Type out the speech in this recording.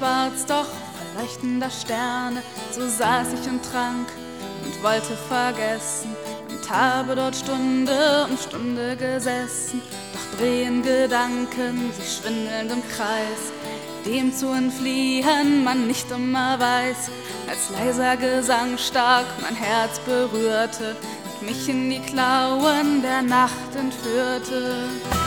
Schwarz, doch voll leuchtender Sterne, so saß ich und trank und wollte vergessen und habe dort Stunde um Stunde gesessen. Doch drehen Gedanken sich schwindelnd im Kreis, dem zu entfliehen man nicht immer weiß, als leiser Gesang stark mein Herz berührte und mich in die Klauen der Nacht entführte.